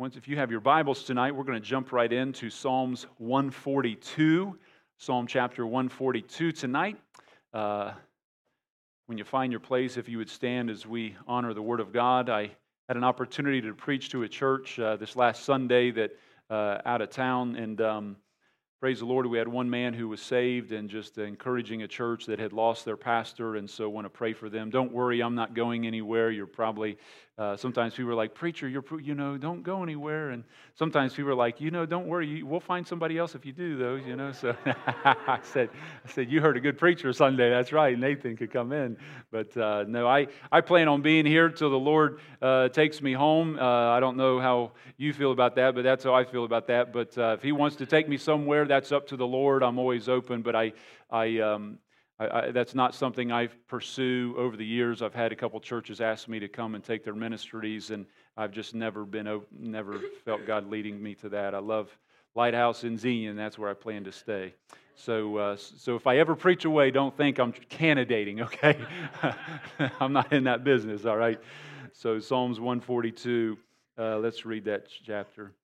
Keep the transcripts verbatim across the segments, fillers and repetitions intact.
Once, if you have your Bibles tonight, we're going to jump right into Psalms one forty-two, Psalm chapter one forty-two tonight. Uh, when you find your place, if you would stand as we honor the Word of God. I had an opportunity to preach to a church uh, this last Sunday that uh, out of town, and um, praise the Lord, we had one man who was saved, and just encouraging a church that had lost their pastor, and so want to pray for them. Don't worry, I'm not going anywhere. You're probably, uh, sometimes people are like, preacher, you're, you know, don't go anywhere, and sometimes people are like, you know, don't worry, we'll find somebody else if you do, though, you know, so I said, I said, you heard a good preacher Sunday, that's right, Nathan could come in, but uh, no, I, I plan on being here till the Lord uh, takes me home. uh, I don't know how you feel about that, but that's how I feel about that, but uh, if He wants to take me somewhere, that's up to the Lord. I'm always open, but I, I, um, I, I, that's not something I pursue over the years. I've had a couple churches ask me to come and take their ministries, and I've just never been, never felt God leading me to that. I love Lighthouse in Xenia, that's where I plan to stay. So, uh, so if I ever preach away, don't think I'm candidating. Okay, I'm not in that business. All right. So Psalms one forty-two. Uh, let's read that chapter.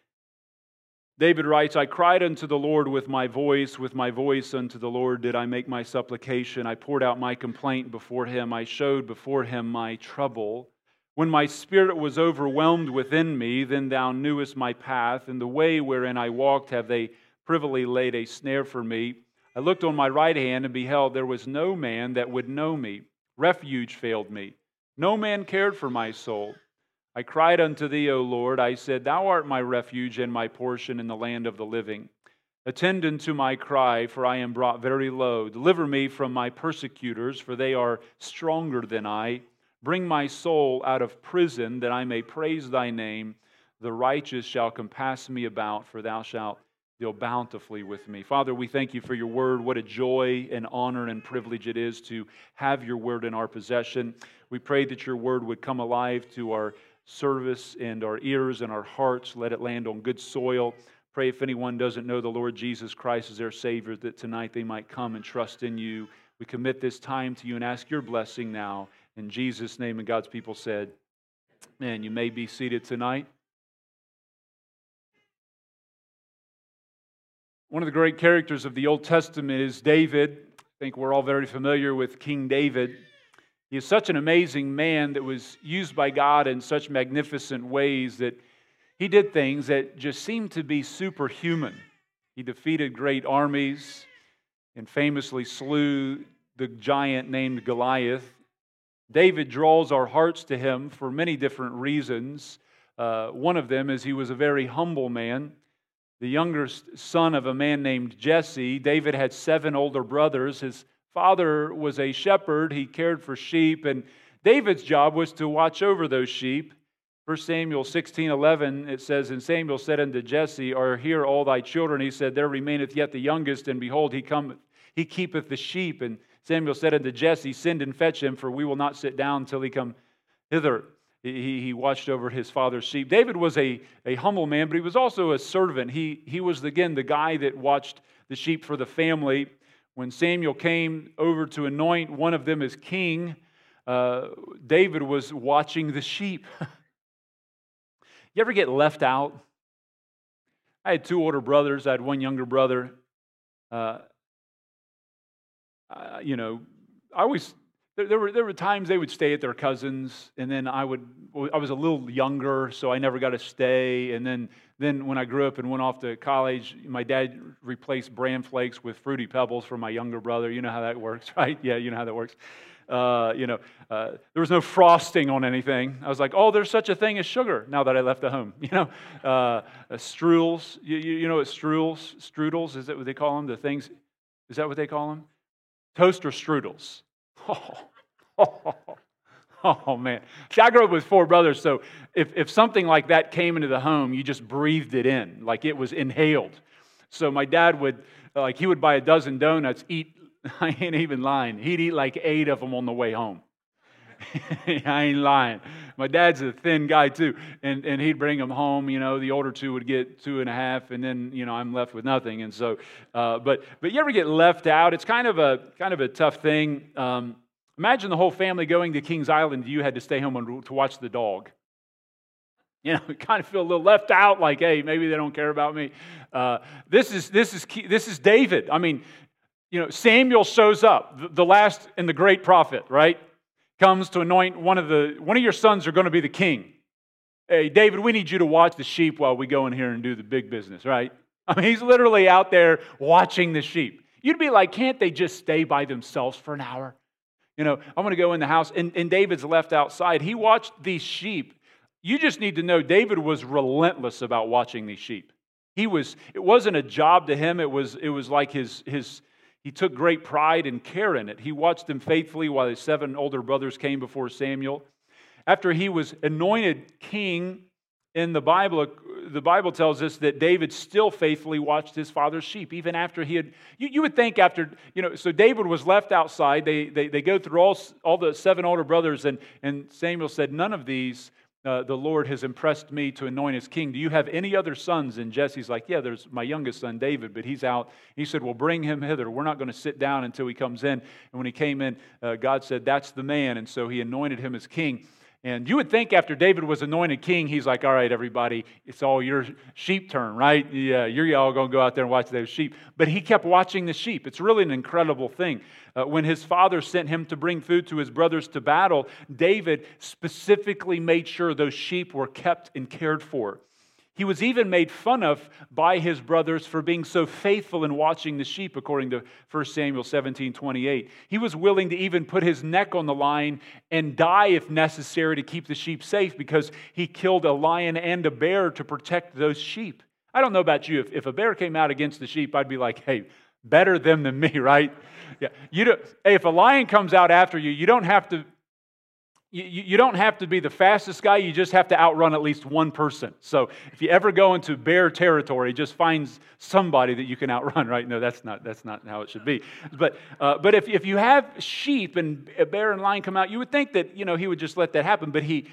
David writes, I cried unto the Lord with my voice, with my voice unto the Lord did I make my supplication. I poured out my complaint before Him. I showed before Him my trouble. When my spirit was overwhelmed within me, then Thou knewest my path, and the way wherein I walked have they privily laid a snare for me. I looked on my right hand and beheld there was no man that would know me. Refuge failed me. No man cared for my soul. I cried unto Thee, O Lord. I said, Thou art my refuge and my portion in the land of the living. Attend unto my cry, for I am brought very low. Deliver me from my persecutors, for they are stronger than I. Bring my soul out of prison, that I may praise Thy name. The righteous shall compass me about, for Thou shalt deal bountifully with me. Father, we thank You for Your word. What a joy and honor and privilege it is to have Your word in our possession. We pray that Your word would come alive to our service and our ears and our hearts. Let it land on good soil. Pray if anyone doesn't know the Lord Jesus Christ as their Savior, that tonight they might come and trust in You. We commit this time to You and ask Your blessing now. In Jesus' name, and God's people said, man, you may be seated tonight. One of the great characters of the Old Testament is David. I think we're all very familiar with King David. He is such an amazing man that was used by God in such magnificent ways that he did things that just seemed to be superhuman. He defeated great armies and famously slew the giant named Goliath. David draws our hearts to him for many different reasons. Uh, one of them is he was a very humble man. The youngest son of a man named Jesse. David had seven older brothers. His father was a shepherd. He cared for sheep, and David's job was to watch over those sheep. First Samuel sixteen eleven, it says, And Samuel said unto Jesse, Are here all thy children? He said, There remaineth yet the youngest, and behold, he cometh, he keepeth the sheep. And Samuel said unto Jesse, Send and fetch him, for we will not sit down till he come hither. He, he watched over his father's sheep. David was a, a humble man, but he was also a servant. He, he was, again, the guy that watched the sheep for the family. When Samuel came over to anoint one of them as king, uh, David was watching the sheep. You ever get left out? I had two older brothers. I had one younger brother. Uh, uh, you know, I always there, there were there were times they would stay at their cousins, and then I would. I was a little younger, so I never got to stay. And then then when I grew up and went off to college, my dad replaced bran flakes with Fruity Pebbles for my younger brother. You know how that works, right? Yeah, you know how that works. Uh, you know, uh, there was no frosting on anything. I was like, oh, there's such a thing as sugar now that I left the home. You know, uh, strudels. You, you, you know what strudels? Strudels, is that what they call them? The things, is that what they call them? Toaster strudels. Oh, oh, oh, oh man. See, I grew up with four brothers, so if, if something like that came into the home, you just breathed it in, like it was inhaled. So my dad would, like he would buy a dozen donuts, eat, I ain't even lying, he'd eat like eight of them on the way home. I ain't lying. My dad's a thin guy too, and, and he'd bring them home. You know, the older two would get two and a half, and then you know I'm left with nothing. And so, uh, but but you ever get left out? It's kind of a kind of a tough thing. Um, imagine the whole family going to Kings Island. You had to stay home and, to watch the dog. You know, kind of feel a little left out, like, hey, maybe they don't care about me. Uh, this is this is key, this is David. I mean, you know, Samuel shows up, the, the last and the great prophet, right? Comes to anoint one of the one of your sons are going to be the king. Hey, David, we need you to watch the sheep while we go in here and do the big business, right? I mean, he's literally out there watching the sheep. You'd be like, can't they just stay by themselves for an hour? You know, I'm going to go in the house, and, and David's left outside. He watched these sheep. You just need to know David was relentless about watching these sheep. He was, it wasn't a job to him. It was, it was like his, his, he took great pride and care in it. He watched them faithfully while his seven older brothers came before Samuel. After he was anointed king in the Bible, the Bible tells us that David still faithfully watched his father's sheep, even after he had, you, you would think after, you know, so David was left outside. They, they, they go through all, all the seven older brothers, and, and Samuel said, none of these Uh, the Lord has impressed me to anoint his king. Do you have any other sons? And Jesse's like, yeah, there's my youngest son, David, but he's out. He said, well, bring him hither. We're not going to sit down until he comes in. And when he came in, uh, God said, that's the man. And so he anointed him as king. And you would think after David was anointed king, he's like, all right, everybody, it's all your sheep turn, right? Yeah, you're all going to go out there and watch those sheep. But he kept watching the sheep. It's really an incredible thing. Uh, when his father sent him to bring food to his brothers to battle, David specifically made sure those sheep were kept and cared for. He was even made fun of by his brothers for being so faithful in watching the sheep, according to First Samuel seventeen twenty-eight. He was willing to even put his neck on the line and die if necessary to keep the sheep safe, because he killed a lion and a bear to protect those sheep. I don't know about you. If, if a bear came out against the sheep, I'd be like, hey, better them than me, right? Yeah. You don't, hey, if a lion comes out after you, you don't have to You, you don't have to be the fastest guy, you just have to outrun at least one person. So if you ever go into bear territory, just find somebody that you can outrun, right? No, that's not that's not how it should be. But uh, but if, if you have sheep and a bear and lion come out, you would think that, you know, he would just let that happen. But he,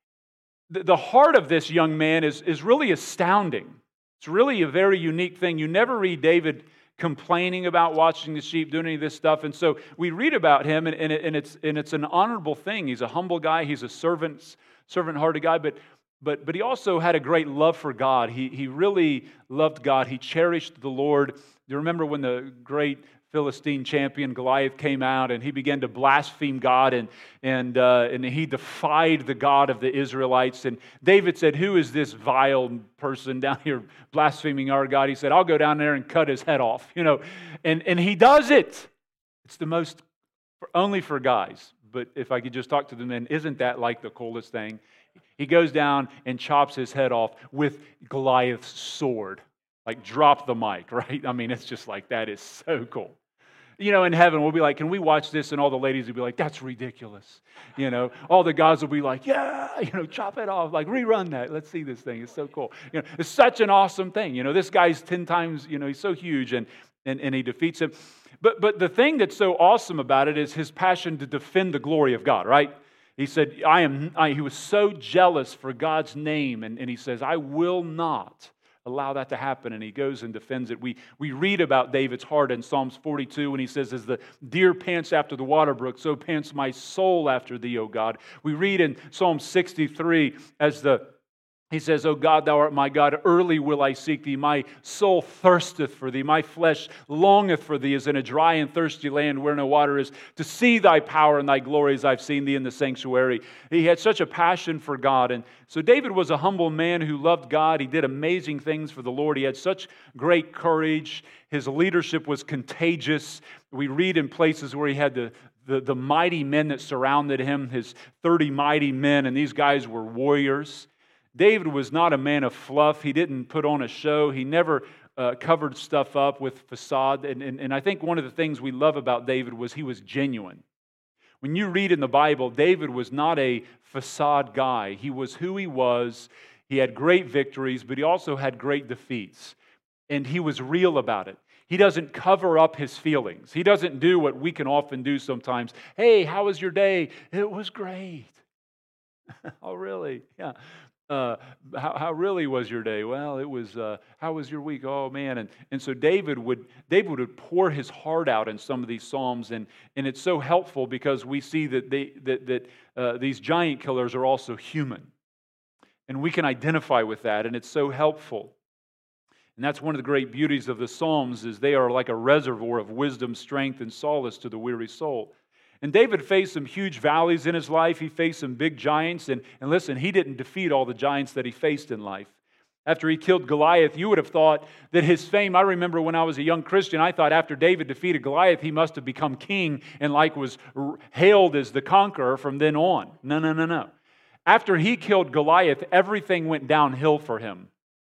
the, the heart of this young man is, is really astounding. It's really a very unique thing. You never read David complaining about watching the sheep, doing any of this stuff. And so we read about him, and, and, it, and it's and it's an honorable thing. He's a humble guy. He's a servant, servant-hearted guy, but but but he also had a great love for God. He he really loved God. He cherished the Lord. Do you remember when the great Philistine champion Goliath came out and he began to blaspheme God, and and uh, and he defied the God of the Israelites? And David said, "Who is this vile person down here blaspheming our God?" He said, "I'll go down there and cut his head off." You know, and and he does it. It's the most only for guys. But if I could just talk to the men, isn't that like the coolest thing? He goes down and chops his head off with Goliath's sword. Like, drop the mic, right? I mean, it's just like, that is so cool. You know, in heaven, we'll be like, can we watch this? And all the ladies will be like, that's ridiculous. You know, all the guys will be like, yeah, you know, chop it off. Like, rerun that. Let's see this thing. It's so cool. You know, it's such an awesome thing. You know, this guy's ten times, you know, he's so huge, and and, and he defeats him. But but the thing that's so awesome about it is his passion to defend the glory of God, right? He said, I am, I, he was so jealous for God's name. And, and he says, I will not allow that to happen, and he goes and defends it. We we read about David's heart in Psalms forty-two when he says, as the deer pants after the water brook, so pants my soul after thee, O God. We read in Psalm sixty-three as the He says, O God, thou art my God, early will I seek thee. My soul thirsteth for thee. My flesh longeth for thee as in a dry and thirsty land where no water is, to see thy power and thy glory as I've seen thee in the sanctuary. He had such a passion for God. And so David was a humble man who loved God. He did amazing things for the Lord. He had such great courage. His leadership was contagious. We read in places where he had the The, the mighty men that surrounded him, his thirty mighty men, and these guys were warriors. David was not a man of fluff. He didn't put on a show. He never uh, covered stuff up with facade. And, and, and I think one of the things we love about David was he was genuine. When you read in the Bible, David was not a facade guy. He was who he was. He had great victories, but he also had great defeats. And he was real about it. He doesn't cover up his feelings. He doesn't do what we can often do sometimes. Hey, how was your day? It was great. Oh, really? Yeah. Uh, how, how really was your day? Well, it was, uh, how was your week? Oh, man. And, and so David would David would pour his heart out in some of these Psalms, and, and it's so helpful because we see that, they, that, that uh, these giant killers are also human. And we can identify with that, and it's so helpful. And that's one of the great beauties of the Psalms, is they are like a reservoir of wisdom, strength, and solace to the weary soul. And David faced some huge valleys in his life. He faced some big giants. And, and listen, he didn't defeat all the giants that he faced in life. After he killed Goliath, you would have thought that his fame, I remember when I was a young Christian, I thought after David defeated Goliath, he must have become king and like was hailed as the conqueror from then on. No, no, no, no. After he killed Goliath, everything went downhill for him.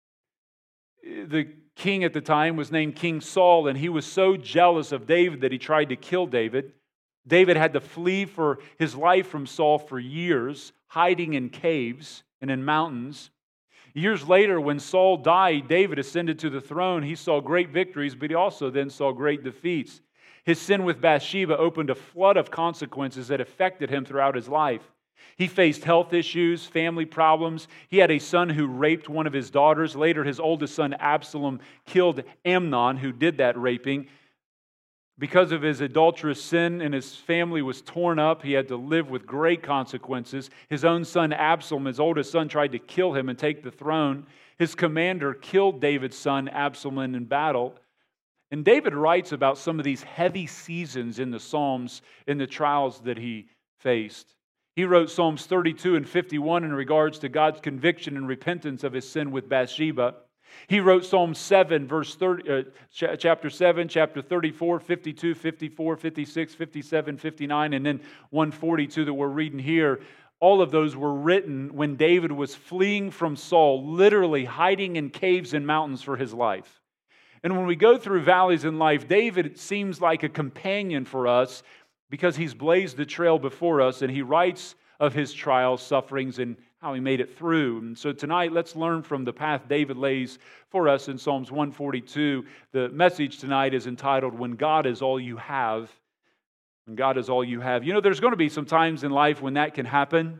The king at the time was named King Saul, and he was so jealous of David that he tried to kill David. David had to flee for his life from Saul for years, hiding in caves and in mountains. Years later, when Saul died, David ascended to the throne. He saw great victories, but he also then saw great defeats. His sin with Bathsheba opened a flood of consequences that affected him throughout his life. He faced health issues, family problems. He had a son who raped one of his daughters. Later, his oldest son, Absalom, killed Amnon, who did that raping. Because of his adulterous sin, and his family was torn up, he had to live with great consequences. His own son, Absalom, his oldest son, tried to kill him and take the throne. His commander killed David's son, Absalom, in battle. And David writes about some of these heavy seasons in the Psalms, in the trials that he faced. He wrote Psalms thirty-two and fifty-one in regards to God's conviction and repentance of his sin with Bathsheba. He wrote Psalm seven, verse thirty, uh, ch- chapter seven, chapter thirty-four, fifty-two, fifty-four, fifty-six, fifty-seven, fifty-nine, and then one forty-two that we're reading here. All of those were written when David was fleeing from Saul, literally hiding in caves and mountains for his life. And when we go through valleys in life, David seems like a companion for us because he's blazed the trail before us, and he writes of his trials, sufferings, and how he made it through. And so tonight, let's learn from the path David lays for us in Psalms one forty-two. The message tonight is entitled, When God is All You Have. When God is all you have. You know, there's going to be some times in life when that can happen.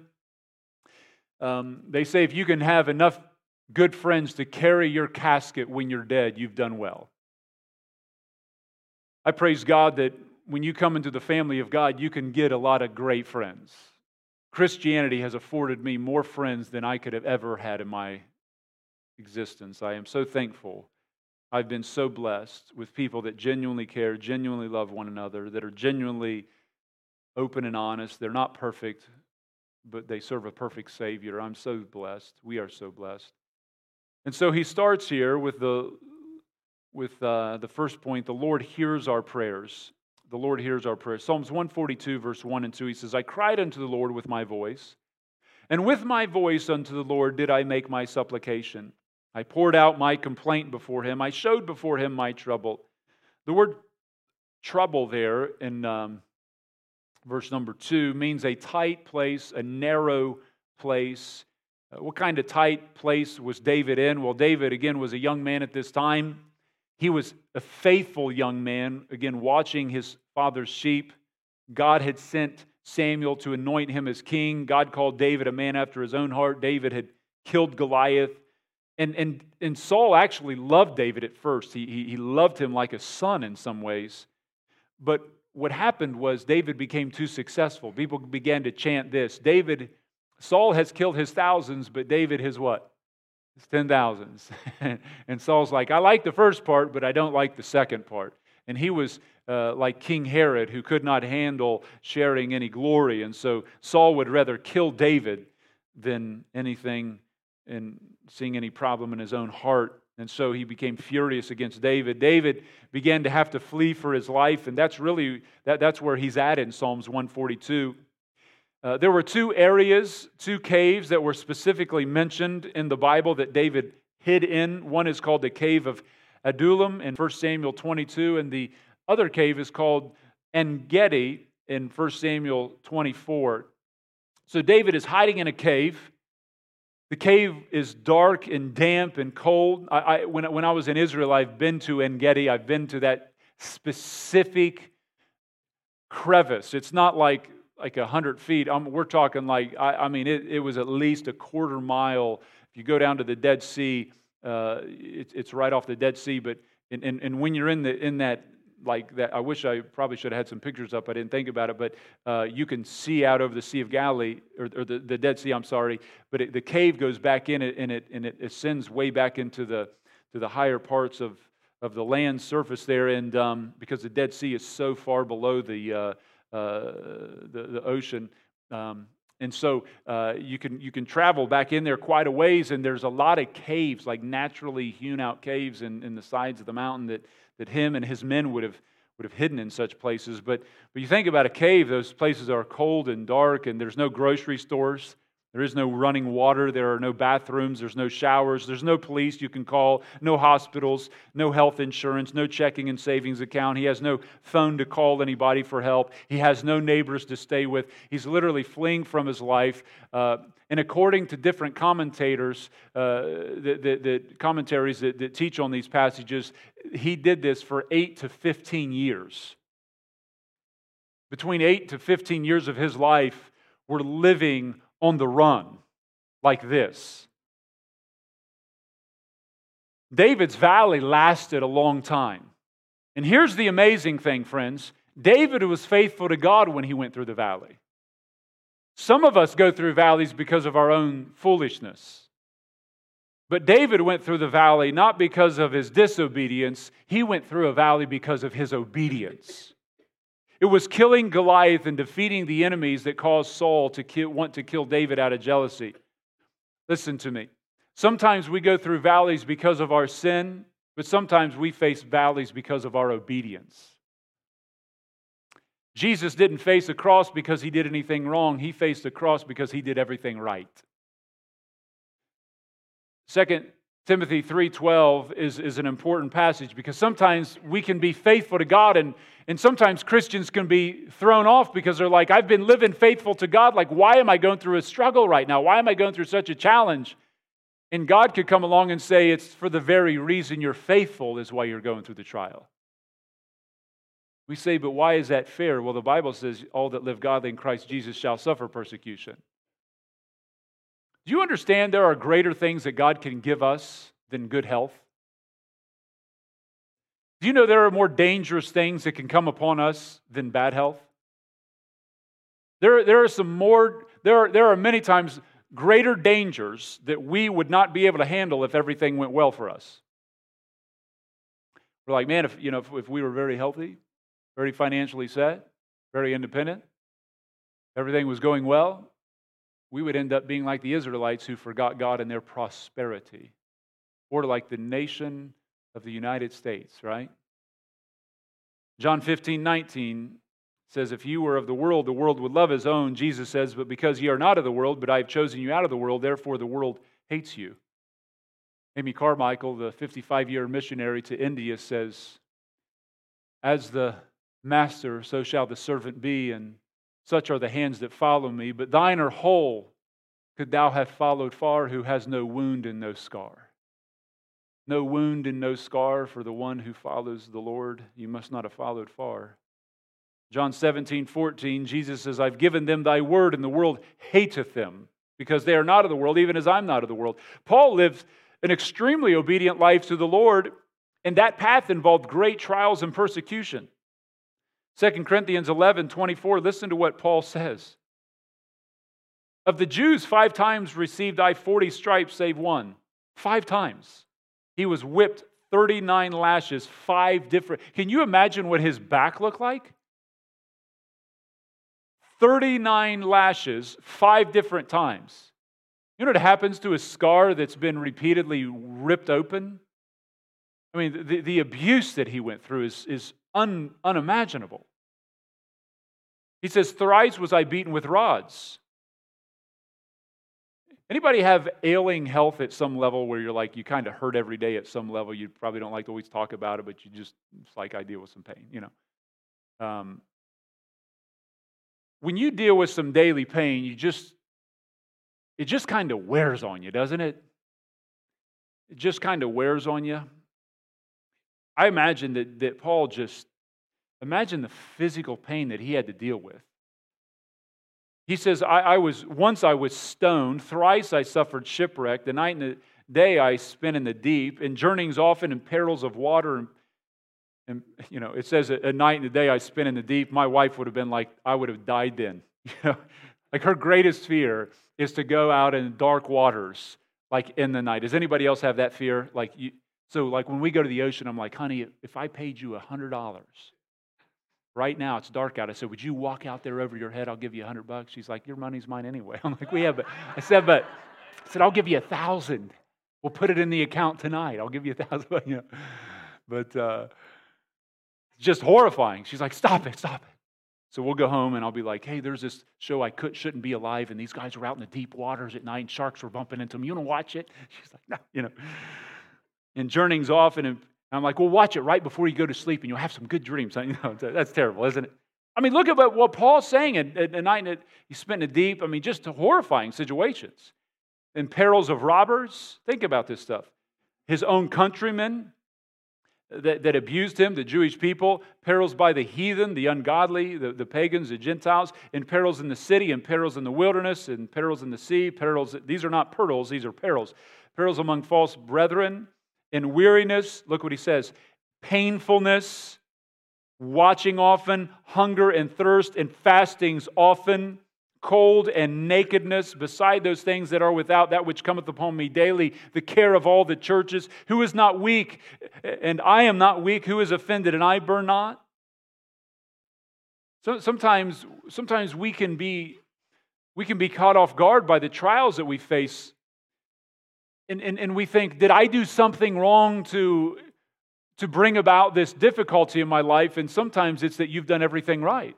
Um, they say if you can have enough good friends to carry your casket when you're dead, you've done well. I praise God that when you come into the family of God, you can get a lot of great friends. Christianity has afforded me more friends than I could have ever had in my existence. I am so thankful. I've been so blessed with people that genuinely care, genuinely love one another, that are genuinely open and honest. They're not perfect, but they serve a perfect Savior. I'm so blessed. We are so blessed. And so he starts here with the with uh, the first point, the Lord hears our prayers. The Lord hears our prayers. Psalms one forty-two, verse one and two, he says, I cried unto the Lord with my voice, and with my voice unto the Lord did I make my supplication. I poured out my complaint before him. I showed before him my trouble. The word trouble there in um, verse number two means a tight place, a narrow place. Uh, what kind of tight place was David in? Well, David, again, was a young man at this time. He was a faithful young man, again, watching his father's sheep. God had sent Samuel to anoint him as king. God called David a man after his own heart. David had killed Goliath. And, and, and Saul actually loved David at first. He, he, he loved him like a son in some ways. But what happened was David became too successful. People began to chant this. David, Saul has killed his thousands, but David his what? His ten thousands. And Saul's like, I like the first part, but I don't like the second part. And he was uh, like King Herod, who could not handle sharing any glory. And so Saul would rather kill David than anything and seeing any problem in his own heart. And so he became furious against David. David began to have to flee for his life, and that's really, that, that's where he's at in Psalms one forty-two. Uh, there were two areas, two caves that were specifically mentioned in the Bible that David hid in. One is called the cave of Adullam in First Samuel twenty-two, and the other cave is called En-Gedi in First Samuel twenty-four. So David is hiding in a cave. The cave is dark and damp and cold. I, I, when, when I was in Israel, I've been to En-Gedi. I've been to that specific crevice. It's not like like a hundred feet. Um, we're talking like, I, I mean, it, it was at least a quarter mile. If you go down to the Dead Sea, uh, it, it's right off the Dead Sea. But and, and, and when you're in the in that like that. I wish I probably should have had some pictures up. I didn't think about it, but uh, you can see out over the Sea of Galilee, or, or the, the Dead Sea, I'm sorry, but it, the cave goes back in it, and it and it ascends way back into the to the higher parts of, of the land surface there, and um, because the Dead Sea is so far below the uh, uh, the, the ocean. Um, And so uh, you can you can travel back in there quite a ways, and there's a lot of caves, like naturally hewn out caves in, in the sides of the mountain that, that him and his men would have would have hidden in such places. But but you think about a cave; those places are cold and dark, and there's no grocery stores. There is no running water. There are no bathrooms. There's no showers. There's no police you can call, no hospitals, no health insurance, no checking and savings account. He has no phone to call anybody for help. He has no neighbors to stay with. He's literally fleeing from his life. Uh, and according to different commentators, uh, the, the, the commentaries that, that teach on these passages, he did this for eight to fifteen years. Between eight to fifteen years of his life, we're living on the run like this. David's valley lasted a long time. And here's the amazing thing, friends. David was faithful to God when he went through the valley. Some of us go through valleys because of our own foolishness. But David went through the valley not because of his disobedience. He went through a valley because of his obedience. It was killing Goliath and defeating the enemies that caused Saul to kill, want to kill David out of jealousy. Listen to me. Sometimes we go through valleys because of our sin, but sometimes we face valleys because of our obedience. Jesus didn't face a cross because he did anything wrong. He faced a cross because he did everything right. Second Timothy three twelve is, is an important passage because sometimes we can be faithful to God, and, and sometimes Christians can be thrown off because they're like, I've been living faithful to God. Like, why am I going through a struggle right now? Why am I going through such a challenge? And God could come along and say, it's for the very reason you're faithful is why you're going through the trial. We say, but why is that fair? Well, the Bible says all that live godly in Christ Jesus shall suffer persecution. Do you understand there are greater things that God can give us than good health? Do you know there are more dangerous things that can come upon us than bad health? There, there are some more, there are, there are many times greater dangers that we would not be able to handle if everything went well for us. We're like, man, if you know, if, if we were very healthy, very financially set, very independent, everything was going well, we would end up being like the Israelites who forgot God in their prosperity. Or like the nation of the United States, right? John fifteen nineteen says, if you were of the world, the world would love his own. Jesus says, but because ye are not of the world, but I have chosen you out of the world, therefore the world hates you. Amy Carmichael, the fifty-five-year missionary to India, says, as the master, so shall the servant be, and such are the hands that follow me. But thine are whole, could thou have followed far, who has no wound and no scar. No wound and no scar for the one who follows the Lord. You must not have followed far. John seventeen fourteen, Jesus says, I've given them thy word, and the world hateth them, because they are not of the world, even as I'm not of the world. Paul lived an extremely obedient life to the Lord, and that path involved great trials and persecution. Second Corinthians eleven twenty-four, listen to what Paul says. Of the Jews, five times received I forty stripes, save one. Five times. He was whipped thirty-nine lashes, five different. Can you imagine what his back looked like? thirty-nine lashes, five different times. You know what happens to a scar that's been repeatedly ripped open? I mean, the, the abuse that he went through is, is un, unimaginable. He says, thrice was I beaten with rods. Anybody have ailing health at some level where you're like, you kind of hurt every day at some level? You probably don't like to always talk about it, but you just, it's like I deal with some pain, you know. Um, when you deal with some daily pain, you just, it just kind of wears on you, doesn't it? It just kind of wears on you. I imagine that, that Paul just, imagine the physical pain that he had to deal with. He says, I, I was once I was stoned, thrice I suffered shipwreck, the night and the day I spent in the deep, in journeyings often in perils of water, and, And, you know, it says a night and a day I spent in the deep. My wife would have been like, I would have died then. You know, like her greatest fear is to go out in dark waters, like in the night. Does anybody else have that fear? Like, you, so like when we go to the ocean, I'm like, honey, if I paid you a hundred dollars right now, it's dark out. I said, would you walk out there over your head? I'll give you a hundred bucks. She's like, your money's mine anyway. I'm like, we have, but I said, but I said, I'll give you a thousand. We'll put it in the account tonight. I'll give you a thousand. You know, but uh, it's just horrifying. She's like, stop it, stop it. So we'll go home and I'll be like, hey, there's this show I could, shouldn't be alive, and these guys were out in the deep waters at night and sharks were bumping into them. You want to watch it? She's like, no, you know. And journeying's off, and I'm like, well, watch it right before you go to sleep and you'll have some good dreams. You know, that's terrible, isn't it? I mean, look at what Paul's saying at, at night that he spent in the deep. I mean, just horrifying situations. In perils of robbers. Think about this stuff. His own countrymen that, that abused him, the Jewish people. Perils by the heathen, the ungodly, the, the pagans, the Gentiles. In perils in the city, and perils in the wilderness, and perils in the sea. Perils. These are not pearls, these are perils. Perils among false brethren. In weariness, look what he says. Painfulness, watching often, hunger and thirst, and fastings often. Cold and nakedness, beside those things that are without, that which cometh upon me daily, the care of all the churches. Who is not weak, and I am not weak? Who is offended, and I burn not? So sometimes, sometimes we can be, we can be caught off guard by the trials that we face, and, and, and we think, did I do something wrong to, to bring about this difficulty in my life? And sometimes it's that you've done everything right.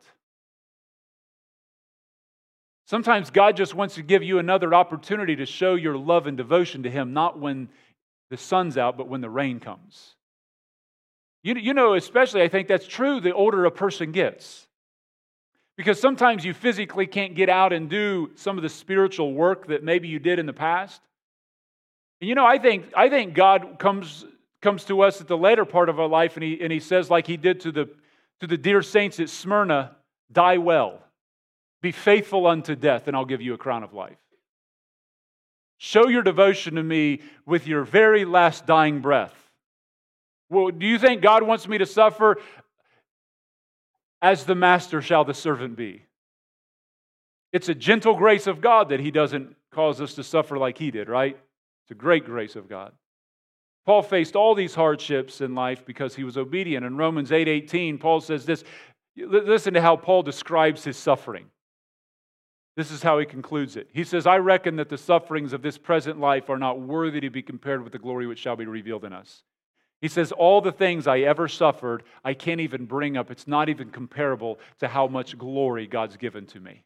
Sometimes God just wants to give you another opportunity to show your love and devotion to Him, not when the sun's out, but when the rain comes. You, you know, especially I think that's true the older a person gets. Because sometimes you physically can't get out and do some of the spiritual work that maybe you did in the past. And you know, I think I think God comes comes to us at the later part of our life, and He and He says, like He did to the to the dear saints at Smyrna, die well. Be faithful unto death, and I'll give you a crown of life. Show your devotion to me with your very last dying breath. Well, do you think God wants me to suffer? As the master shall the servant be. It's a gentle grace of God that He doesn't cause us to suffer like He did, right? It's a great grace of God. Paul faced all these hardships in life because he was obedient. In Romans eight eighteen, Paul says this. Listen to how Paul describes his suffering. This is how he concludes it. He says, I reckon that the sufferings of this present life are not worthy to be compared with the glory which shall be revealed in us. He says, all the things I ever suffered, I can't even bring up. It's not even comparable to how much glory God's given to me.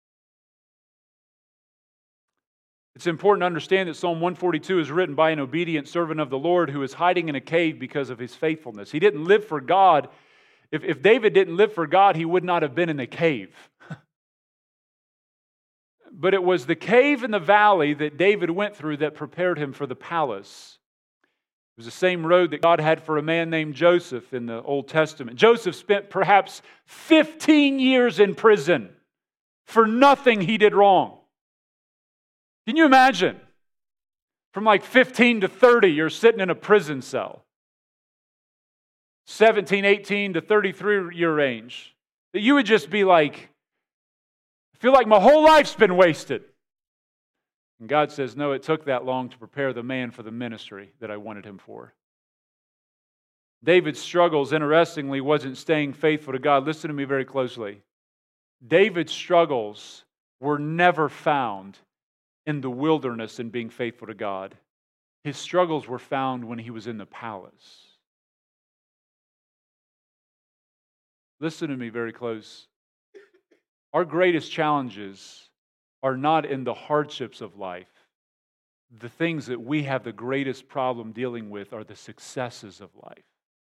It's important to understand that Psalm one forty-two is written by an obedient servant of the Lord who is hiding in a cave because of his faithfulness. He didn't live for God. If, if David didn't live for God, he would not have been in the cave. But it was the cave in the valley that David went through that prepared him for the palace. It was the same road that God had for a man named Joseph in the Old Testament. Joseph spent perhaps fifteen years in prison for nothing he did wrong. Can you imagine? From like fifteen to thirty, you're sitting in a prison cell. seventeen, eighteen to thirty-three year range. That you would just be like, I feel like my whole life's been wasted. And God says, no, it took that long to prepare the man for the ministry that I wanted him for. David's struggles, interestingly, wasn't staying faithful to God. Listen to me very closely. David's struggles were never found in the wilderness and being faithful to God. His struggles were found when he was in the palace. Listen to me very close. Our greatest challenges are not in the hardships of life. The things that we have the greatest problem dealing with are the successes of life.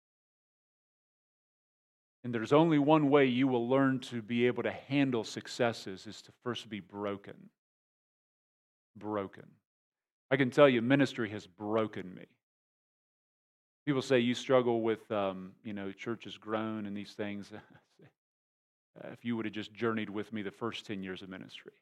And there's only one way you will learn to be able to handle successes is to first be broken. Broken. I can tell you, ministry has broken me. People say you struggle with, um, you know, church has grown and these things. If you would have just journeyed with me the first ten years of ministry.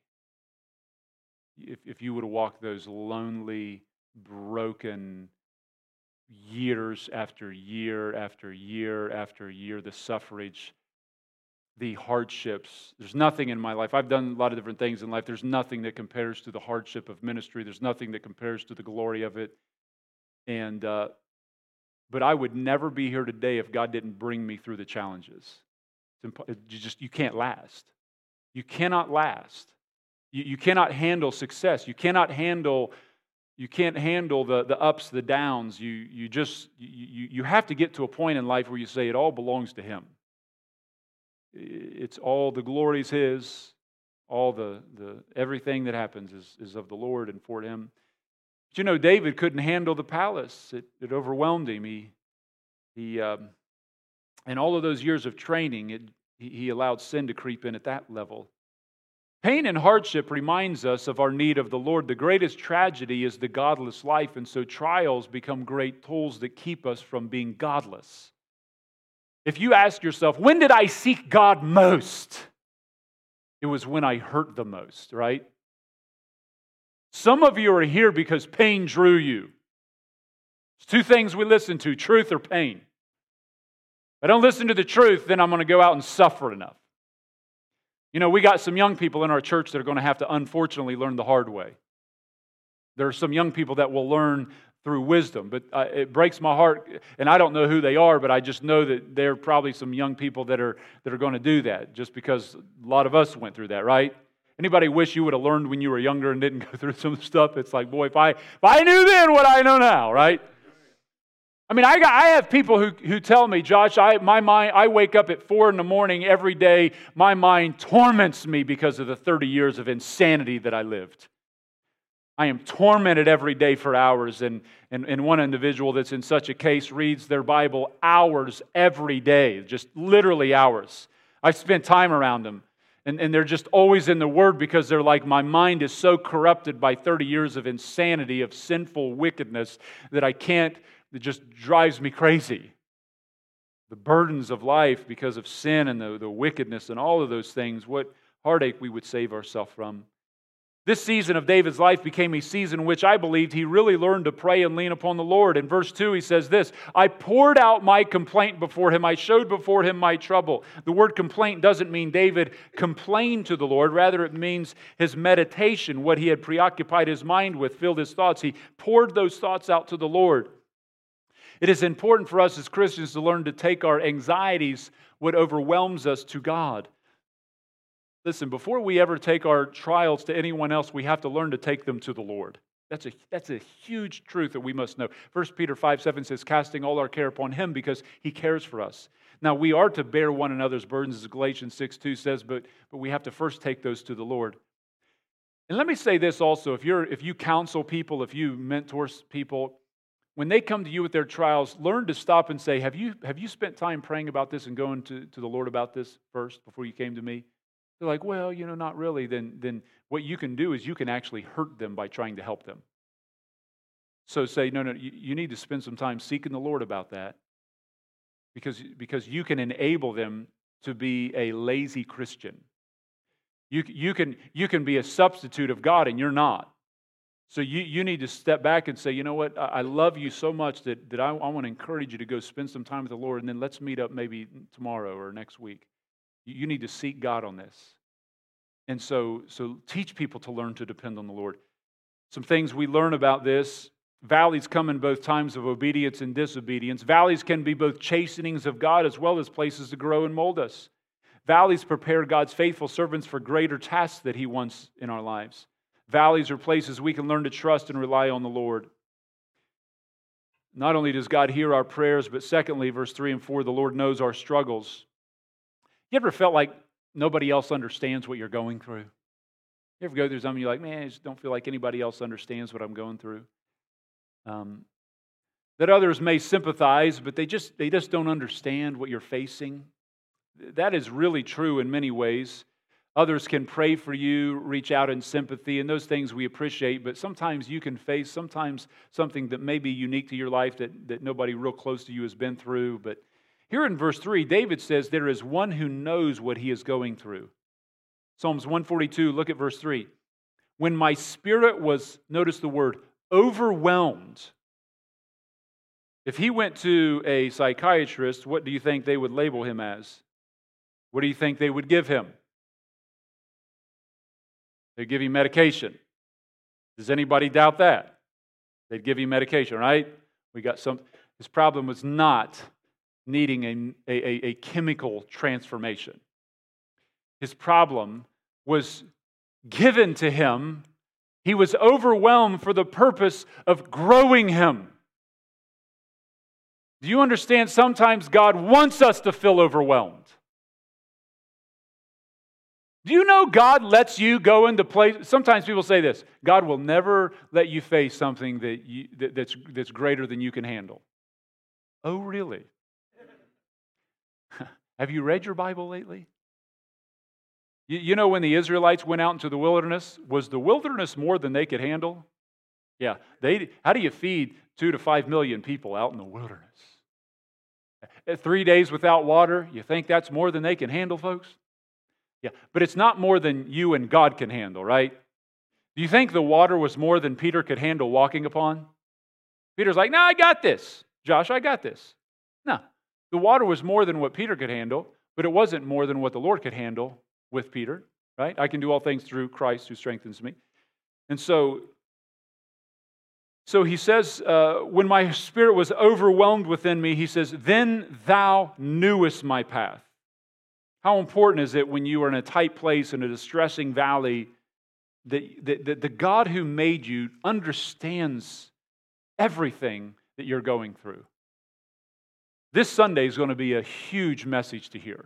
If, if you would have walked those lonely, broken, years after year after year after year, the suffrage, the hardships. There's nothing in my life. I've done a lot of different things in life. There's nothing that compares to the hardship of ministry. There's nothing that compares to the glory of it. And uh, but I would never be here today if God didn't bring me through the challenges. It's imp- you just you can't last. You cannot last. You, you cannot handle success. You cannot handle. You can't handle the, the ups, the downs. You you just you you have to get to a point in life where you say it all belongs to Him. It's all the glory is His. All the the everything that happens is is of the Lord and for Him. But you know, David couldn't handle the palace. It it overwhelmed him. He he um, and all of those years of training, it, he, he allowed sin to creep in at that level. Pain and hardship reminds us of our need of the Lord. The greatest tragedy is the godless life, and so trials become great tools that keep us from being godless. If you ask yourself, when did I seek God most? It was when I hurt the most, right? Some of you are here because pain drew you. There's two things we listen to, truth or pain. If I don't listen to the truth, then I'm going to go out and suffer enough. You know, we got some young people in our church that are going to have to unfortunately learn the hard way. There are some young people that will learn through wisdom, but uh, it breaks my heart, and I don't know who they are, but I just know that there are probably some young people that are that are going to do that, just because a lot of us went through that, right? Anybody wish you would have learned when you were younger and didn't go through some stuff? It's like, boy, if I if I knew then what I know now, right? I mean, I got, I have people who, who tell me, Josh, I my mind, I wake up at four in the morning every day. My mind torments me because of the thirty years of insanity that I lived. I am tormented every day for hours. And, and, and one individual that's in such a case reads their Bible hours every day, just literally hours. I've spent time around them. And, and they're just always in the Word because they're like, my mind is so corrupted by thirty years of insanity, of sinful wickedness, that I can't. It just drives me crazy. The burdens of life because of sin and the, the wickedness and all of those things, what heartache we would save ourselves from. This season of David's life became a season in which I believed he really learned to pray and lean upon the Lord. In verse two, he says this, I poured out my complaint before him. I showed before him my trouble. The word complaint doesn't mean David complained to the Lord. Rather, it means his meditation, what he had preoccupied his mind with, filled his thoughts. He poured those thoughts out to the Lord. It is important for us as Christians to learn to take our anxieties, what overwhelms us, to God. Listen, before we ever take our trials to anyone else, we have to learn to take them to the Lord. That's a, that's a huge truth that we must know. First Peter five seven says, casting all our care upon Him because He cares for us. Now, we are to bear one another's burdens, as Galatians six two says, but, but we have to first take those to the Lord. And let me say this also, if you're if you counsel people, if you mentor people, when they come to you with their trials, learn to stop and say, have you have you spent time praying about this and going to, to the Lord about this first before you came to me? They're like, well, you know, not really. Then, then what you can do is you can actually hurt them by trying to help them. So say, no, no, you, you need to spend some time seeking the Lord about that because, because you can enable them to be a lazy Christian. You, you, can, you can be a substitute of God and you're not. So you, you need to step back and say, you know what, I, I love you so much that, that I, I want to encourage you to go spend some time with the Lord, and then let's meet up maybe tomorrow or next week. You, you need to seek God on this. And so, so teach people to learn to depend on the Lord. Some things we learn about this: valleys come in both times of obedience and disobedience. Valleys can be both chastenings of God as well as places to grow and mold us. Valleys prepare God's faithful servants for greater tasks that He wants in our lives. Valleys are places we can learn to trust and rely on the Lord. Not only does God hear our prayers, but secondly, verse three and four, the Lord knows our struggles. You ever felt like nobody else understands what you're going through? You ever go through something, you're like, man, I just don't feel like anybody else understands what I'm going through. Um, that others may sympathize, but they just they just don't understand what you're facing. That is really true in many ways. Others can pray for you, reach out in sympathy, and those things we appreciate, but sometimes you can face sometimes something that may be unique to your life that, that nobody real close to you has been through. But here in verse three, David says there is one who knows what he is going through. Psalms one forty-two, look at verse three. When my spirit was, notice the word, overwhelmed. If he went to a psychiatrist, what do you think they would label him as? What do you think they would give him? They'd give him medication. Does anybody doubt that? They'd give him medication, right? We got some. His problem was not needing a, a, a chemical transformation. His problem was given to him. He was overwhelmed for the purpose of growing him. Do you understand? Sometimes God wants us to feel overwhelmed. Do you know God lets you go into place? Sometimes people say this: God will never let you face something that you, that, that's, that's greater than you can handle. Oh, really? Have you read your Bible lately? You, you know when the Israelites went out into the wilderness, was the wilderness more than they could handle? Yeah. They. How do you feed two to five million people out in the wilderness? Three days without water, you think that's more than they can handle, folks? Yeah, but it's not more than you and God can handle, right? Do you think the water was more than Peter could handle walking upon? Peter's like, no, I got this. Josh, I got this. No, the water was more than what Peter could handle, but it wasn't more than what the Lord could handle with Peter, right? I can do all things through Christ who strengthens me. And so, so he says, uh, when my spirit was overwhelmed within me, he says, then thou knewest my path. How important is it when you are in a tight place, in a distressing valley, that, that, that the God who made you understands everything that you're going through? This Sunday is going to be a huge message to hear.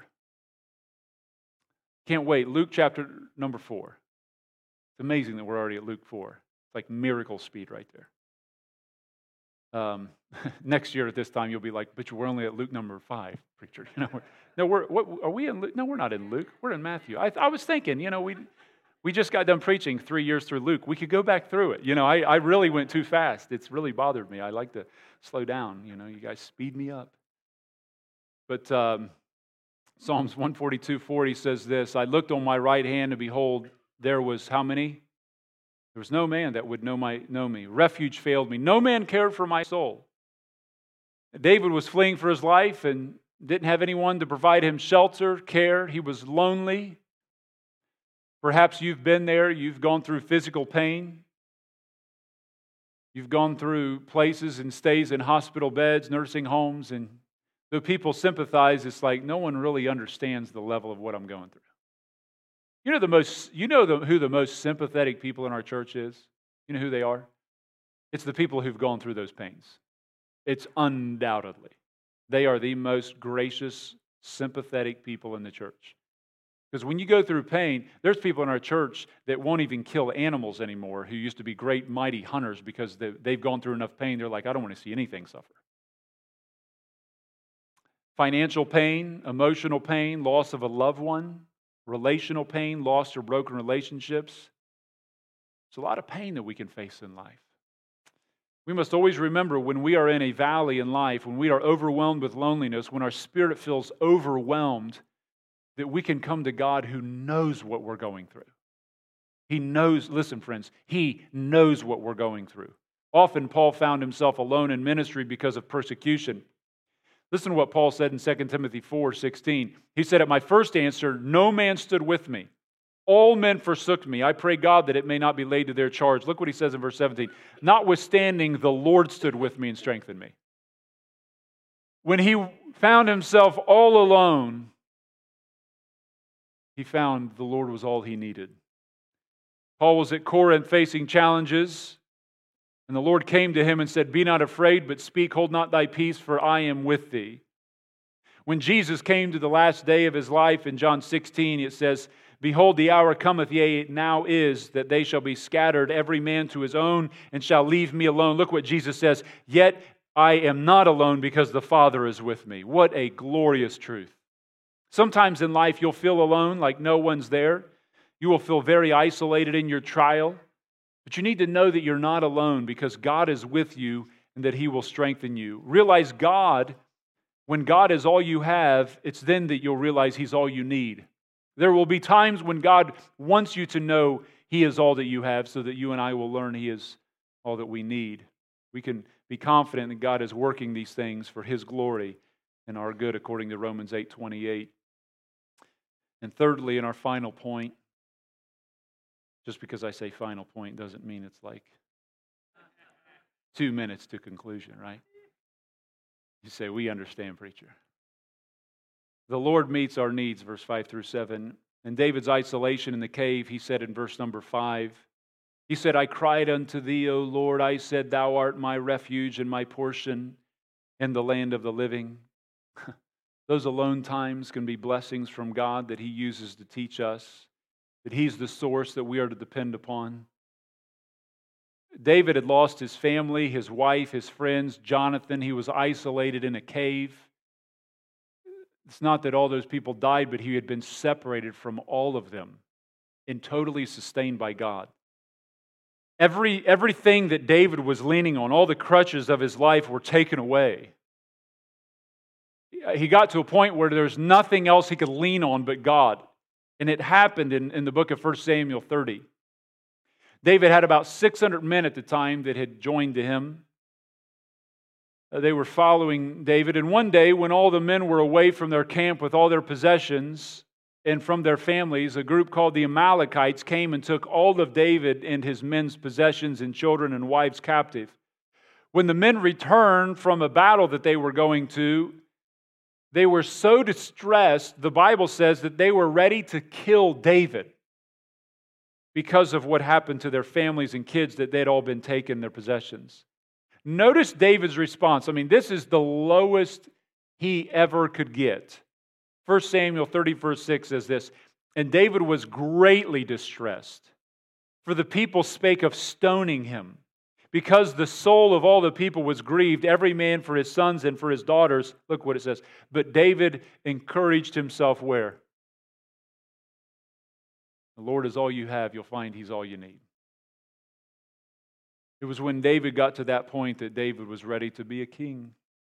Can't wait. Luke chapter number four. It's amazing that we're already at Luke four. It's like miracle speed right there. Um, next year at this time, you'll be like, but we're only at Luke number five, preacher. You know, we're, no, we're what, are we in Luke? No, we're not in Luke. We're in Matthew. I, I was thinking, you know, we we just got done preaching three years through Luke. We could go back through it. You know, I, I really went too fast. It's really bothered me. I like to slow down. You know, you guys speed me up. But um, Psalms one forty-two forty says this: I looked on my right hand, and behold, there was how many? There was no man that would know my know me. Refuge failed me. No man cared for my soul. David was fleeing for his life and didn't have anyone to provide him shelter, care. He was lonely. Perhaps you've been there. You've gone through physical pain. You've gone through places and stays in hospital beds, nursing homes, and though people sympathize, it's like no one really understands the level of what I'm going through. You know the most. You know the, who the most sympathetic people in our church is? You know who they are? It's the people who've gone through those pains. It's undoubtedly. They are the most gracious, sympathetic people in the church. Because when you go through pain, there's people in our church that won't even kill animals anymore who used to be great, mighty hunters because they've gone through enough pain. They're like, I don't want to see anything suffer. Financial pain, emotional pain, loss of a loved one, relational pain, lost or broken relationships. There's a lot of pain that we can face in life. We must always remember when we are in a valley in life, when we are overwhelmed with loneliness, when our spirit feels overwhelmed, that we can come to God who knows what we're going through. He knows, listen friends, He knows what we're going through. Often Paul found himself alone in ministry because of persecution. Listen to what Paul said in Second Timothy four sixteen. He said, at my first answer, no man stood with me. All men forsook me. I pray God that it may not be laid to their charge. Look what he says in verse seventeen. Notwithstanding, the Lord stood with me and strengthened me. When he found himself all alone, he found the Lord was all he needed. Paul was at Corinth facing challenges, and the Lord came to him and said, be not afraid, but speak, hold not thy peace, for I am with thee. When Jesus came to the last day of his life in John sixteen, it says, behold, the hour cometh, yea, now is, that they shall be scattered, every man to his own, and shall leave me alone. Look what Jesus says, yet I am not alone because the Father is with me. What a glorious truth. Sometimes in life you'll feel alone, like no one's there. You will feel very isolated in your trial. But you need to know that you're not alone because God is with you and that He will strengthen you. Realize God, when God is all you have, it's then that you'll realize He's all you need. There will be times when God wants you to know He is all that you have so that you and I will learn He is all that we need. We can be confident that God is working these things for His glory and our good, according to Romans eight twenty-eight. And thirdly, in our final point, just because I say final point doesn't mean it's like two minutes to conclusion, right? You say, we understand, preacher. The Lord meets our needs, verse five through seven. In David's isolation in the cave, he said in verse number five, he said, I cried unto thee, O Lord. I said, thou art my refuge and my portion in the land of the living. Those alone times can be blessings from God that He uses to teach us that He's the source that we are to depend upon. David had lost his family, his wife, his friends. Jonathan, he was isolated in a cave. It's not that all those people died, but he had been separated from all of them and totally sustained by God. Every, everything that David was leaning on, all the crutches of his life were taken away. He got to a point where there's nothing else he could lean on but God. And it happened in, in the book of First Samuel thirty. David had about six hundred men at the time that had joined to him. They were following David. And one day, when all the men were away from their camp with all their possessions and from their families, a group called the Amalekites came and took all of David and his men's possessions and children and wives captive. When the men returned from a battle that they were going to, they were so distressed, the Bible says, that they were ready to kill David because of what happened to their families and kids, that they'd all been taken, their possessions. Notice David's response. I mean, this is the lowest he ever could get. First Samuel thirty, verse six says this, and David was greatly distressed, for the people spake of stoning him. Because the soul of all the people was grieved, every man for his sons and for his daughters. Look what it says. But David encouraged himself where? The Lord is all you have. You'll find He's all you need. It was when David got to that point that David was ready to be a king.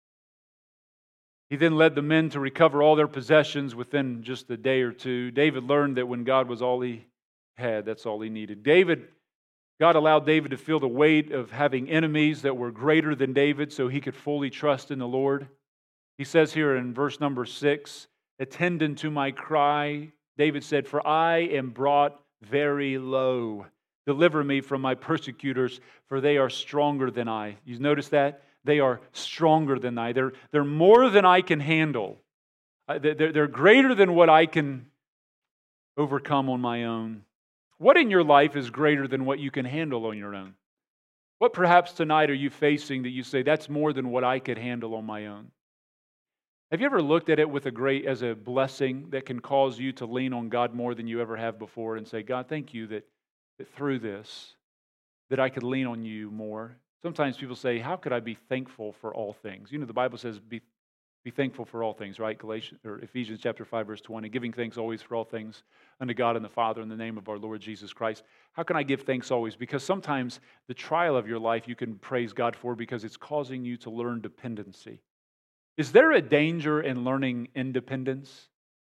He then led the men to recover all their possessions within just a day or two. David learned that when God was all he had, that's all he needed. David God allowed David to feel the weight of having enemies that were greater than David so he could fully trust in the Lord. He says here in verse number six, attend unto my cry. David said, for I am brought very low. Deliver me from my persecutors, for they are stronger than I. You notice that? They are stronger than I. They're, they're more than I can handle. They're, they're greater than what I can overcome on my own. What in your life is greater than what you can handle on your own? What perhaps tonight are you facing that you say, that's more than what I could handle on my own? Have you ever looked at it with a great as a blessing that can cause you to lean on God more than you ever have before and say, God, thank you that, that through this, that I could lean on you more? Sometimes people say, how could I be thankful for all things? You know, the Bible says, be Be thankful for all things, right? Galatians or Ephesians chapter five, verse twenty. Giving thanks always for all things unto God and the Father in the name of our Lord Jesus Christ. How can I give thanks always? Because sometimes the trial of your life you can praise God for because it's causing you to learn dependency. Is there a danger in learning independence?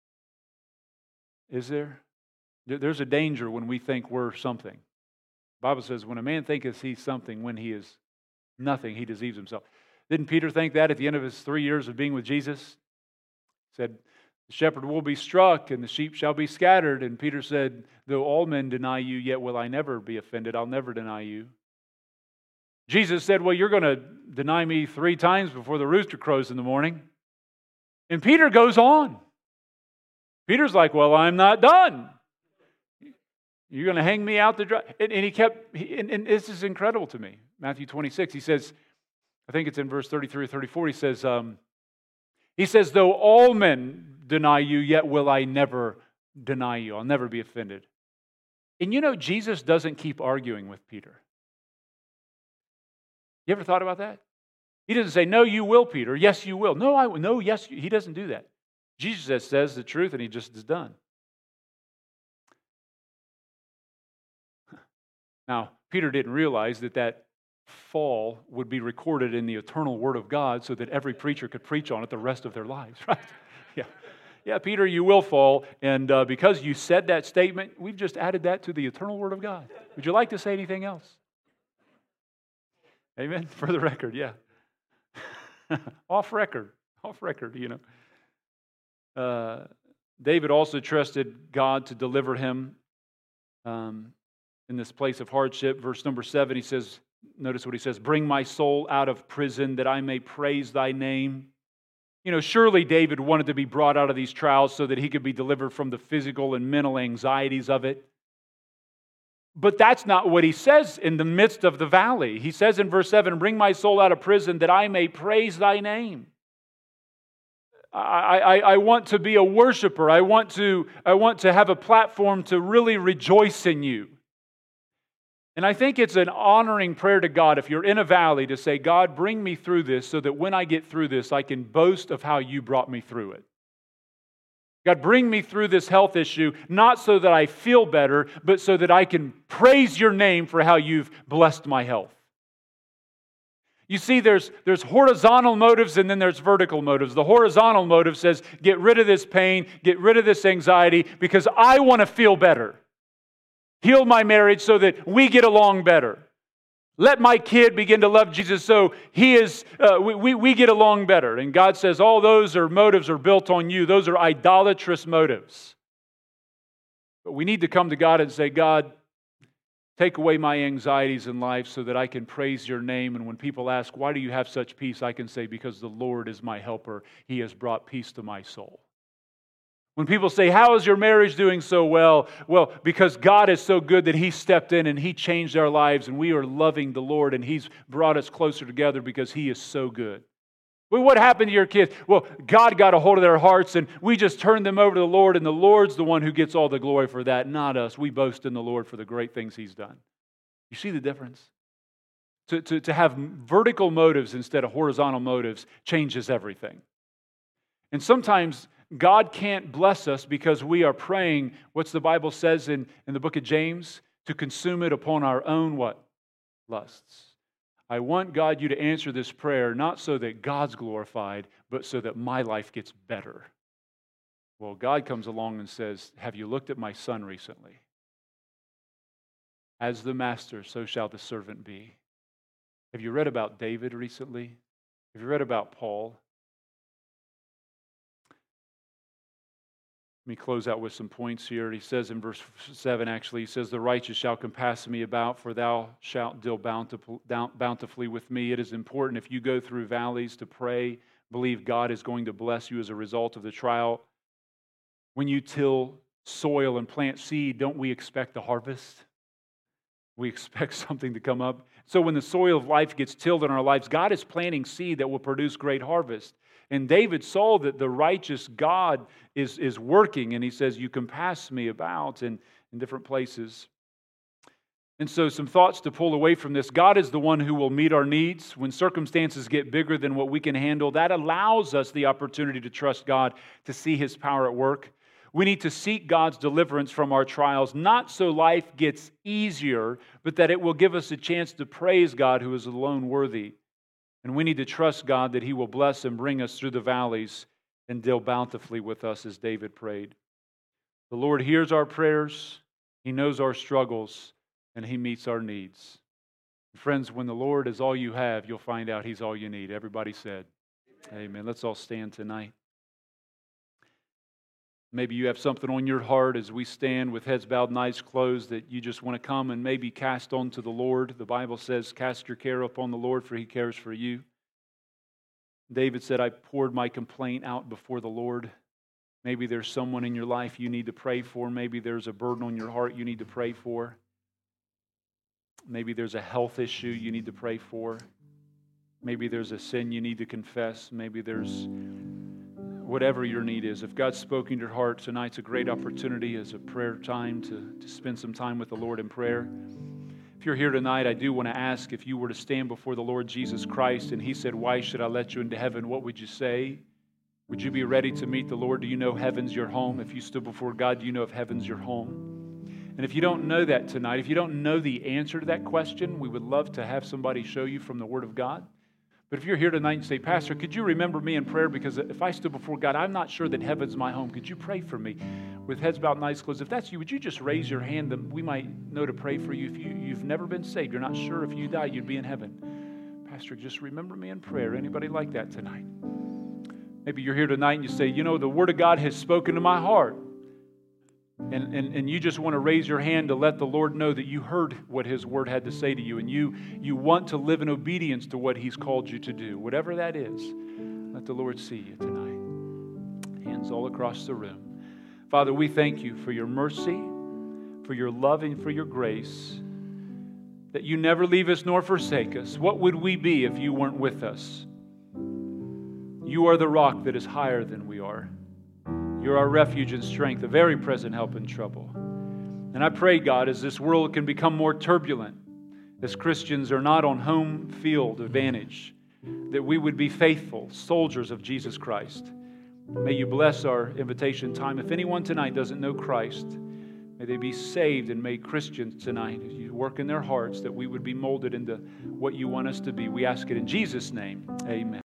Is there? There's a danger when we think we're something. The Bible says, when a man thinketh he's something, when he is nothing, he deceives himself. Didn't Peter think that at the end of his three years of being with Jesus? He said, the shepherd will be struck and the sheep shall be scattered. And Peter said, though all men deny you, yet will I never be offended. I'll never deny you. Jesus said, well, you're going to deny me three times before the rooster crows in the morning. And Peter goes on. Peter's like, well, I'm not done. You're going to hang me out to dry. And, and he kept, and, and this is incredible to me. Matthew twenty-six, he says, I think it's in verse thirty-three or thirty-four, he says, um, he says, though all men deny you, yet will I never deny you. I'll never be offended. And you know, Jesus doesn't keep arguing with Peter. You ever thought about that? He doesn't say, no, you will, Peter. Yes, you will. No, I will. No, yes, you. He doesn't do that. Jesus says the truth and he just is done. Now, Peter didn't realize that that fall would be recorded in the eternal Word of God so that every preacher could preach on it the rest of their lives, right? Yeah, yeah, Peter, you will fall, and uh, because you said that statement, we've just added that to the eternal Word of God. Would you like to say anything else? Amen? For the record, yeah. Off record. Off record, you know. Uh, David also trusted God to deliver him um, in this place of hardship. Verse number seven, he says, notice what he says, bring my soul out of prison that I may praise thy name. You know, surely David wanted to be brought out of these trials so that he could be delivered from the physical and mental anxieties of it. But that's not what he says in the midst of the valley. He says in verse seven, bring my soul out of prison that I may praise thy name. I, I, I want to be a worshiper. I want to, I want to have a platform to really rejoice in you. And I think it's an honoring prayer to God if you're in a valley to say, God, bring me through this so that when I get through this, I can boast of how you brought me through it. God, bring me through this health issue, not so that I feel better, but so that I can praise your name for how you've blessed my health. You see, there's, there's horizontal motives and then there's vertical motives. The horizontal motive says, get rid of this pain, get rid of this anxiety, because I want to feel better. Heal my marriage so that we get along better. Let my kid begin to love Jesus so he is, uh, we, we, we get along better. And God says all those are motives are built on you. Those are idolatrous motives. But we need to come to God and say, God, take away my anxieties in life so that I can praise your name. And when people ask, why do you have such peace? I can say, because the Lord is my helper. He has brought peace to my soul. When people say, how is your marriage doing so well? Well, because God is so good that He stepped in and He changed our lives and we are loving the Lord and He's brought us closer together because He is so good. Well, what happened to your kids? Well, God got a hold of their hearts and we just turned them over to the Lord and the Lord's the one who gets all the glory for that, not us. We boast in the Lord for the great things He's done. You see the difference? To, to, to have vertical motives instead of horizontal motives changes everything. And sometimes God can't bless us because we are praying, what's the Bible says in, in the book of James? To consume it upon our own what? Lusts. I want God you to answer this prayer not so that God's glorified, but so that my life gets better. Well, God comes along and says, have you looked at my son recently? As the master, so shall the servant be. Have you read about David recently? Have you read about Paul? Let me close out with some points here. He says in verse seven, actually, he says, the righteous shall compass me about, for thou shalt deal bountifully with me. It is important if you go through valleys to pray, believe God is going to bless you as a result of the trial. When you till soil and plant seed, don't we expect a harvest? We expect something to come up. So when the soil of life gets tilled in our lives, God is planting seed that will produce great harvest. And David saw that the righteous God is, is working, and he says, you compass me about in, in different places. And so some thoughts to pull away from this. God is the one who will meet our needs. When circumstances get bigger than what we can handle, that allows us the opportunity to trust God, to see His power at work. We need to seek God's deliverance from our trials, not so life gets easier, but that it will give us a chance to praise God who is alone worthy. And we need to trust God that He will bless and bring us through the valleys and deal bountifully with us as David prayed. The Lord hears our prayers, He knows our struggles, and He meets our needs. Friends, when the Lord is all you have, you'll find out He's all you need. Everybody said, Amen. Amen. Let's all stand tonight. Maybe you have something on your heart as we stand with heads bowed and eyes closed that you just want to come and maybe cast onto the Lord. The Bible says, cast your care upon the Lord, for He cares for you. David said, I poured my complaint out before the Lord. Maybe there's someone in your life you need to pray for. Maybe there's a burden on your heart you need to pray for. Maybe there's a health issue you need to pray for. Maybe there's a sin you need to confess. Maybe there's whatever your need is. If God's spoken to your heart, tonight's a great opportunity as a prayer time to, to spend some time with the Lord in prayer. If you're here tonight, I do want to ask, if you were to stand before the Lord Jesus Christ and He said, why should I let you into heaven? What would you say? Would you be ready to meet the Lord? Do you know heaven's your home? If you stood before God, do you know if heaven's your home? And if you don't know that tonight, if you don't know the answer to that question, we would love to have somebody show you from the Word of God. But if you're here tonight and say, Pastor, could you remember me in prayer? Because if I stood before God, I'm not sure that heaven's my home. Could you pray for me? With heads bowed and eyes closed. If that's you, would you just raise your hand that we might know to pray for you? If you, you've never been saved, you're not sure if you die, you'd be in heaven. Pastor, just remember me in prayer. Anybody like that tonight? Maybe you're here tonight and you say, you know, the Word of God has spoken to my heart. And, and, and you just want to raise your hand to let the Lord know that you heard what His Word had to say to you, and you, you want to live in obedience to what He's called you to do. Whatever that is, let the Lord see you tonight. Hands all across the room. Father, we thank you for your mercy, for your love, and for your grace, that you never leave us nor forsake us. What would we be if you weren't with us? You are the rock that is higher than we are. You're our refuge and strength, a very present help in trouble. And I pray, God, as this world can become more turbulent, as Christians are not on home field advantage, that we would be faithful soldiers of Jesus Christ. May you bless our invitation time. If anyone tonight doesn't know Christ, may they be saved and made Christians tonight. As you work in their hearts, that we would be molded into what you want us to be. We ask it in Jesus' name. Amen.